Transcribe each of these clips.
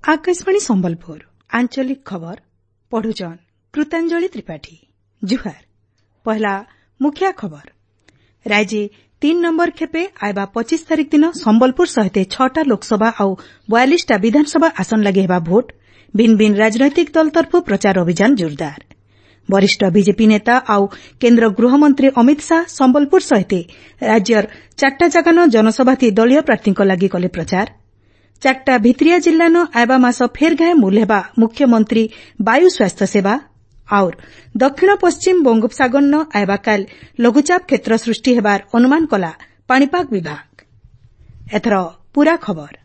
आकाशवाणी संबलपुर आंचलिक खबर पढ़ुचन कृतांजलि त्रिपाठी। जुहार पहला मुख्य खबर। राज्य 3 नंबर खेपे आयबा 25 तारिख दिन संबलपुर सहित 6टा लोकसभा और 42टा विधानसभा आसन लगे हेबा भोट। भिन्न भिन्न राजनैतिक दल तरफु प्रचार अभियान जोरदार। वरिष्ठ बीजेपी नेता और केन्द्र गृहमंत्री अमित शाह संबलपुर सहित राज्यर 4टा जगान जनसभा दलीय प्रार्थी लगी कले प्रचार। 4टा भित्रिया जिल्लान आयबा मास फेर घाए मूल हेबा मुख्यमंत्री वायु स्वास्थ्य सेवा और दक्षिण पश्चिम बंगोपसागर न आयबा काल लघुचाप क्षेत्र सृष्टि हेबार अनुमान कला पाणीपाग विभाग। एथर पूरा खबर।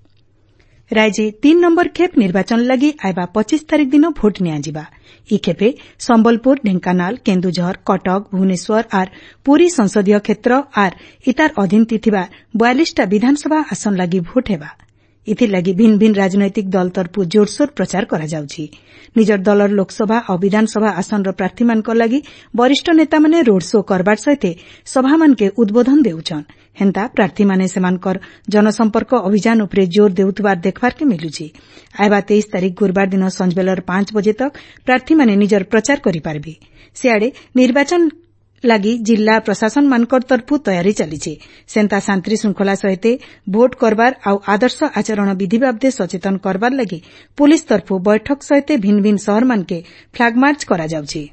राज्य 3 नंबर खेप निर्वाचन लगी आयबा 25 तारिख दिन भोट नियाजिबा। इ खेपे संबलपुर, ढेंकानाल, केन्दुझर, कटक, भुवनेश्वर और पुरी संसदीय क्षेत्र और इतार अधीन थिबा 42टा विधानसभा आसन लगी भोट हेबा। इथिलागि भिन्न भिन्न राजनैतिक दल तरफु जोरसोर प्रचार करा जाउछि। निजर दलर लोकसभा और विधानसभा आसनर प्रार्थी मानक लगी वरिष्ठ नेता माने रोड शो करबार सहित सभा मानके उद्बोधन देउछन। हेंता प्रार्थी माने सेमानकर जनसंपर्क अभियान उपरे जोर देउथबार देखबार के मिलुछि। आयबा 23 तारिख गुरुवार दिन संजबेलर 5 बजे तक प्रार्थी माने निजर प्रचार करि पारबे। सियाडे निर्वाचन लगी जिला प्रशासन मानकर तरफु तैयारी चलीछि। सेंता शांति श्रृंखला सहित भोट करबार और आदर्श आचरण विधि बाबदे सचेतन करबार लगी पुलिस तरफु बैठक सहित भिन्न भिन्न शहर मानके फ्लाग मार्च करा जाउछि।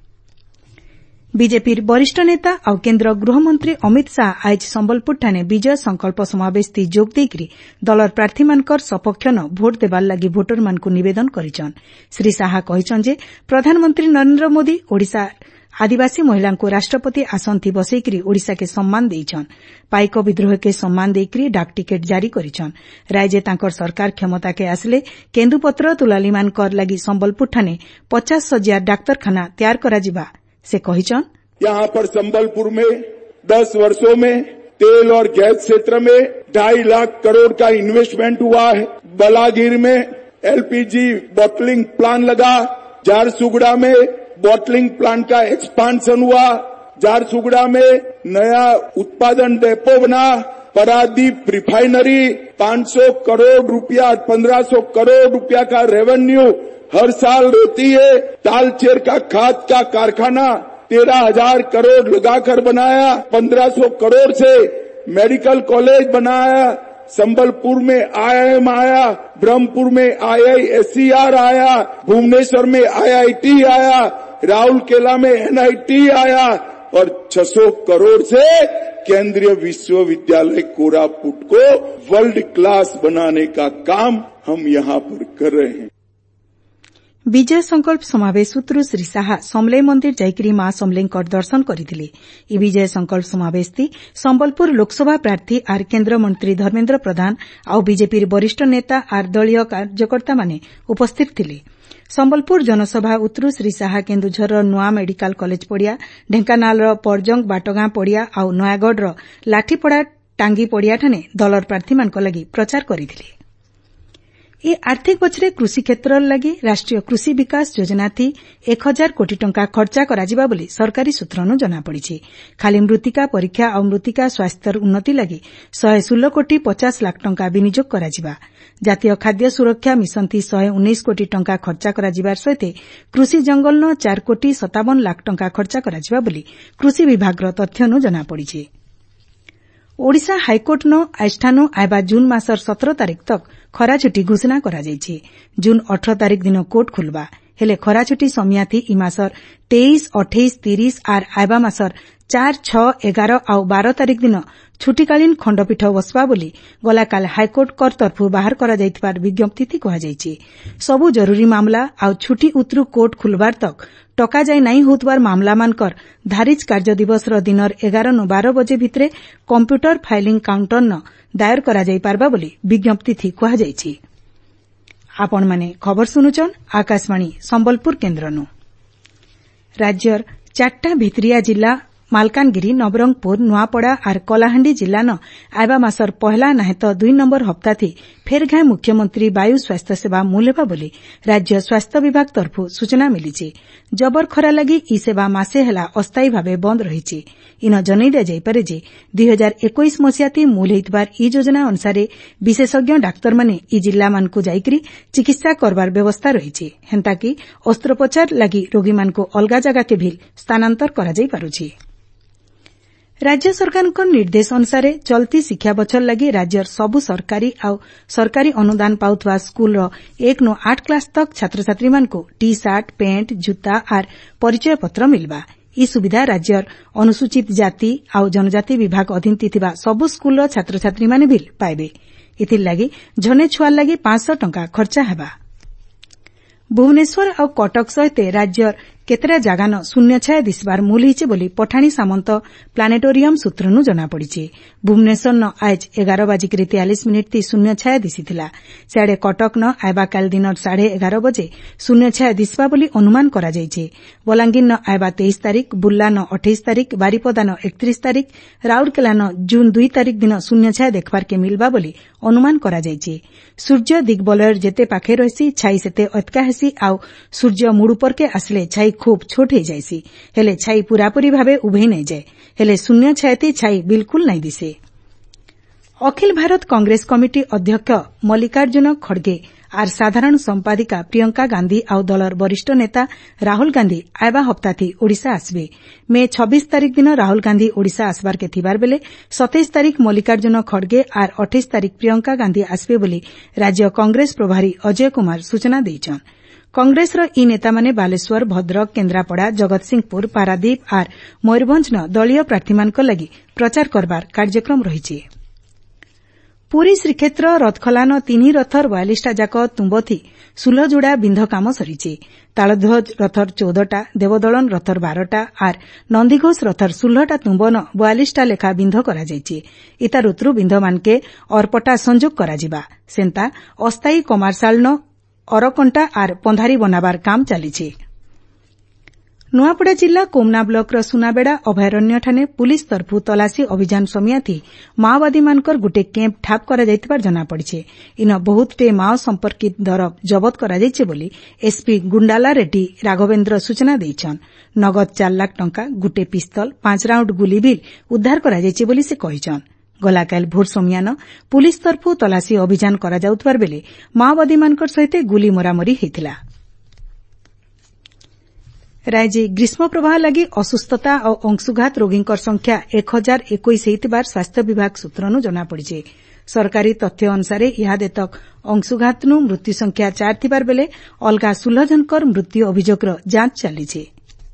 बीजेपी वरिष्ठ नेता और केन्द्र गृहमंत्री अमित शाह आज संबलपुर ठाणे विजय संकल्प समावेश जोग देकरी दलर प्रार्थी मानकर सपक्ष न भोट देबार लगी भोटर मानकु निवेदन करिछन। श्री शाह कहिछन जे प्रधानमंत्री नरेन्द्र मोदी ओडिशा आदिवासी महिला को राष्ट्रपति आसन थी बसैकरी ओडिशा के सम्मान देइछन। पाइक विद्रोह के सम्मान देकरी डाक टिकेट जारी करिछन। राज्य तांकर सरकार क्षमता के आसले केन्दुपत्र तुलालीमान कर लगी संबलपुर ठाणे 50,000 डाक्तरखाना तैयार करा जिबा। से कहिछन यहाँ पर संबलपुर में 10 वर्षों में तेल और गैस क्षेत्र में 2.5 लाख करोड़ का इन्वेस्टमेंट हुआ है। बलागीर में एलपीजी बॉटलिंग प्लांट लगा। झारसुगुड़ा में बॉटलिंग प्लांट का एक्सपांशन हुआ। झारसुगुड़ा में नया उत्पादन डेपो बना। परादीप रिफाइनरी 500 करोड़ रुपया 1500 करोड़ रुपया का रेवेन्यू हर साल देती है। तालचेर का खाद का कारखाना 13,000 करोड़ लगाकर बनाया। 1500 करोड़ से मेडिकल कॉलेज बनाया। संबलपुर में IIM आया, ब्रह्मपुर में IISER आया, भुवनेश्वर में IIT आया, राउरकेला में NIT आया और 600 करोड़ से केंद्रीय विश्वविद्यालय कोरापुट को वर्ल्ड क्लास बनाने का काम हम यहाँ पर कर रहे हैं। विजय संकल्प समावेश सूत्रु श्री शाह समलेई मंदिर जाइकरी मां समलेईंकर दर्शन करथिले। इ विजय संकल्प समावेश थी संबलपुर लोकसभा प्रार्थी आर केन्द्र मंत्री धर्मेन्द्र प्रधान और बीजेपी वरिष्ठ नेता आर दलीय कार्यकर्ता माने उपस्थित थिले। संबलपुर जनसभा उत्रु श्री शाह केन्दुझर नुआ मेडिकल कॉलेज पड़िया, ढेंकानाल परजंग बाटगां पड़िया और नयागढ़ लाठीपड़ा टांगी पड़िया ठाने दलर प्रार्थी मानक लगी प्रचार करथिले। ये आर्थिक बछरे कृषि क्षेत्र लगी राष्ट्रीय कृषि विकास योजना थी 1000 कोटी टंका खर्चा कराजिबा बोली सरकारी सूत्रनु जना पड़िछि। खाली मृत्तिका परीक्षा और मृत्तिका स्वास्थ्यर उन्नति लगी 116 कोटी 50 लाख टंका विनियोग कराजिबा। जातीय खाद्य सुरक्षा मिशन थी 119 कोटी टंका खर्चा कराजिबार सहित कृषि जंगल न 4 कोटी 57 लाख टंका खर्चा कराजिबा बोली कृषि विभाग तथ्यनु जना पड़िछि। ओडिशा हाईकोर्ट न आजठानु आयबा जून मासर 17 तारिख तक खरा छुट्टी घोषणा करा जायछि। जून 18 तारिख दिन कोर्ट खुलबा हेले खरा छुट्टी समिया थी इ मासर 23, 28, 30 और आयबा मासर 4, 6, 11 और 12 तारिख दिन छुट्टीकालीन खंडपीठ बसबा बोली गलाकाल हाईकोर्ट कर तरफु बाहर करा जायथिबार विज्ञप्ति थी कहा जायछि। सबु जरूरी मामला और छुट्टी उतरु कोर्ट खुलबार तक टका जाय नहीं होतबार मामला मानकर धारिज कार्य दिवस दिनर 11 न 12 बजे भितरे कंप्यूटर फाइलिंग काउंटर न दायर करा जाय पारबा बोली विज्ञप्ति थी कहा जायछि। आपण माने खबर सुनुचन आकाशवाणी संबलपुर केन्द्रनु। राज्यर 4टा भित्रिया जिला मालकानगिरी नवरंगपुर नुआपड़ा आर कलाहांडी जिल्लान आयबा मासर पहला नाहे तो 2 नंबर हप्ताथि फेर घाय मुख्यमंत्री वायु स्वास्थ्य सेवा मूल हेबा बोली राज्य स्वास्थ्य विभाग तरफु सूचना मिलिछि। जबर खरा लगी ई सेवा मासे हेला अस्थायी भावे बंद रहिछि। इन जनै दिया जाइपारे जे 2021 मसियाती मूल हेइतबार ई योजना अनुसार विशेषज्ञ डाक्तर माने ई जिल्ला मानकु जाइकरी चिकित्सा करबार व्यवस्था रहिछि। हेंता कि अस्त्रोपचार लगी रोगी मानकु अलगा जगह के भी स्थानांतर करा जाई पारुछि। राज्य सरकारको निर्देश अनुसार चलती शिक्षा बछर लगी राज्यर सबु सरकारी आउ सरकारी अनुदान पाउथवा स्कूल 1 नु 8 क्लास तक छात्र छात्री मानकु टी शर्ट पेंट जूता आर परिचय पत्र मिलबा। ई सुविधा राज्यर अनुसूचित जाति आउ जनजाति विभाग अधीन थिबा सबु स्कूल छात्र छात्री माने भी पाइबे। इथिर लगी जने छुआ लगी 500 टंका खर्चा हेबा। भुवनेश्वर आउ कटक सहित राज्यर केतेरा जागान शून्य छाया दिसबार मूल हिचे बोली पठाणी सामंत प्लानेटोरियम सूत्रनु जना पड़िछि। भुवनेश्वर न आज 11:43 ती शून्य छाया दिसिथिला। सियाडे कटक न आयबा काल दिन 11:30 बजे शून्य छाया दिसबा बोली अनुमान करा जाइछि। बलांगीर न आयबा 23 तारिख, बुर्ला न 28 तारिख, बारिपदा न 31 तारिख, राउरकेला न जून 2 तारिख दिन शून्य छाया देखबार के मिलबा बोली अनुमान करा जाइछि। सूर्य दिग्बलयर जेते पाखे रहिछि छाई सेते अतका हेसी आउ सूर्य मुड़ ऊपर के आसले छाई खूब छोट हो जाइसी हेले छाई पूरापूरी भावे उभे नहीं जाए हेले शून्य छायाती छाई बिल्कुल नहीं दिसे। अखिल भारत कांग्रेस कमिटी अध्यक्ष मल्लिकार्जुन खड़गे आर साधारण संपादिका प्रियंका गांधी आउ दलर वरिष्ठ नेता राहुल गांधी आयबा हप्ताथि ओडिशा आसबे। मे 26 तारिख दिन राहुल गांधी ओडिशा आसबार के थिबार बेले 27 तारिख मल्लिकार्जुन खड़गे आर 28 तारिख प्रियंका गांधी आसबे बोली राज्य कांग्रेस प्रभारी अजय कुमार सूचना दैछन्। कांग्रेसर ई नेता माने बालेश्वर, भद्रक, केन्द्रापड़ा, जगतसिंहपुर, पारादीप आर मयूरभंज न दलीय प्रार्थीमानक लगी प्रचार करबार कार्यक्रम रहिछि। पुरी श्रीक्षेत्र रथखलान 3 रथर 42टा जाक तुम्बथि सुलजोड़ा बिंध काम सरिछि। तालध्वज रथर 14टा, देवदलन रथर 12टा आर नंदीघोष रथर 16टा तुम्बन 42टा लेखा बिंध करा जाइछि। इतारुत्रु बिंध मानके अरपटा संजोग करा जिबा। सेंता अस्थायी कमारसालन अरकंटा आर पंधारी बनाबार काम चलीछि। नुआपड़ा जिला कोमना ब्लॉक सुनाबेड़ा अभयारण्य ठाने पुलिस तरफु तलासी अभियान समियाथि माओवादी मानकर गुटे कैंप ठाप करा जाइतबार जना पड़िछे। इन बहुतटे माओ संपर्कित दरब जबत करा जाइछे बोली एसपी गुंडाला रेड्डी राघवेन्द्र सूचना दैछन्। नगद 4 लाख टंका, गुटे पिस्तल, 5 राउंड गुली भी उद्धार करा जाइछे बोली से कहिछन्। गलाकाल भोर समियान पुलिस तरफु तलासी अभियान करा जाउतबार बेले माओवादी मानकर सहित गुली मरामरी हेतिला। राज्य ग्रीष्म प्रवाह लगी असुस्थता और अंशुघात रोगींकर संख्या 1021 हेतिबार स्वास्थ्य विभाग सूत्रनु जना पड़िछे। सरकारी तथ्य अनुसार इहादे तक अंशुघातनु मृत्यु संख्या 4 थिबार बेले अलगा 16 जनकर मृत्यु अभियोगर जांच चलीछे।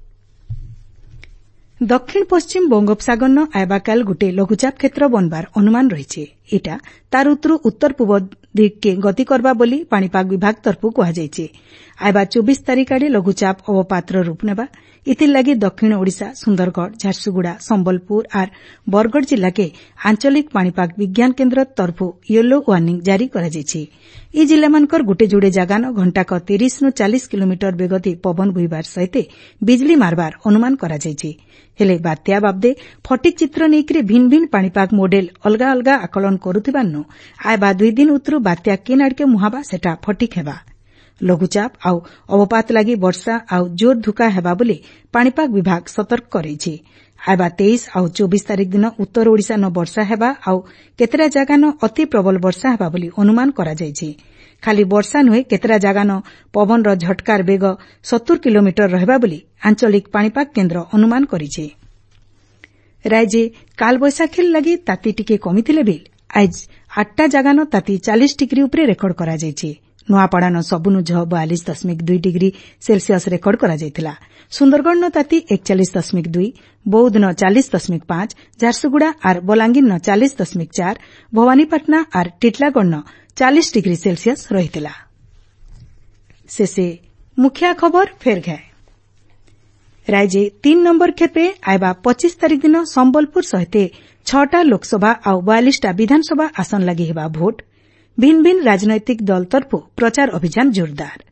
दक्षिण पश्चिम बंगोपसागर न आयबाकाल गुटे लघुचाप क्षेत्र बनबार अनुमान रहिछे। इटा तार उत्तर पूर्व दिग के गति करबा बोली पाणीपाग विभाग तरफु कहा जाइछे। आयबा 24 तारिख आड़े लघुचाप अवपात्र रूप नेबा। इथिर लगी दक्षिण ओडिशा, सुंदरगढ़, झारसुगुड़ा, संबलपुर आर बरगढ़ जिला के आंचलिक पाणीपाग विज्ञान केन्द्र तरफु येलो वार्निंग जारी करा जाइछे। ई जिला मानकर गुटे जुड़े जागान घंटाक 30 नु 40 किलोमीटर बेगति पवन बुहिबार सहित बिजली मारबार अनुमान करा जाइछे। हेले बात्या बाबदे फटिक चित्र नेइकरी भिन्न भिन्न पाणीपाग मॉडेल अलगा अलगा आकलन करुथिबानु आयबा 2 दिन उतरु बात्या केन आड़के मुहाबा सेटा फटिक हेबा। लघुचाप आउ अवपात लगी वर्षा आउ जोर धुका हेबा बोली पाणीपाग विभाग सतर्क करैछि। आयबा 23 आउ 24 तारिख दिन उत्तर ओडिशा न वर्षा हेबा आउ केतेरा जागान अति प्रबल वर्षा हेबा बोली अनुमान करा जाइछि। खाली वर्षा नुहे केतेरा जागान पवन र झटकार बेग 70 किलोमीटर रहबा बोली आंचलिक पाणीपाग केन्द्र अनुमान करिछि। राज्य कालबैशाखी लगी ताती टिके कमिथिले भी आज 8टा जागान ताती 40 डिग्री उपरे रेकर्ड करा जाइछि। नुआपड़ा सबुनु 42.2 डिग्री सेल्सियस रेकर्ड करा जाइथिला। सुंदरगढ़ न ताती 41.2, बौद्ध न 40.5, झारसुगुड़ा आर बलांगीर न 40.4, भवानीपाटना आर टिटलागढ़ न 40 डिग्री सेल्सियस रहिथिला। शेषे मुख्य खबर फेर घाय। राज्य 3 नंबर खेपे आयबा 25 तारिख दिन संबलपुर सहित 6टा लोकसभा आउ 42टा विधानसभा आसन लगी हेबा भोट। भिन्न भिन्न राजनैतिक दल तरफु प्रचार अभियान जोरदार।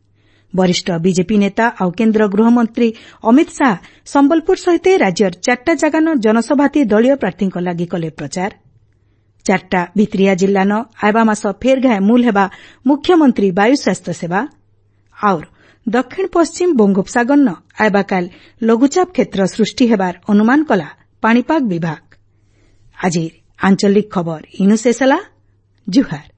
वरिष्ठ बीजेपी नेता आउ केन्द्र गृहमंत्री अमित शाह संबलपुर सहित राज्यर 4टा जगान जनसभाती दलीय प्रार्थी लागि कले प्रचार। 4टा भित्रिया जिल्लान आइबा मास फेर घाए मूल हेबा मुख्यमंत्री वायु स्वास्थ्य सेवा और दक्षिण पश्चिम बंगोपसागर न आइबा काल लघुचाप क्षेत्र सृष्टि हेबार अनुमान कला पाणीपाग विभाग। आज आंचलिक खबर इनु शेष ହେଲା। जुहार।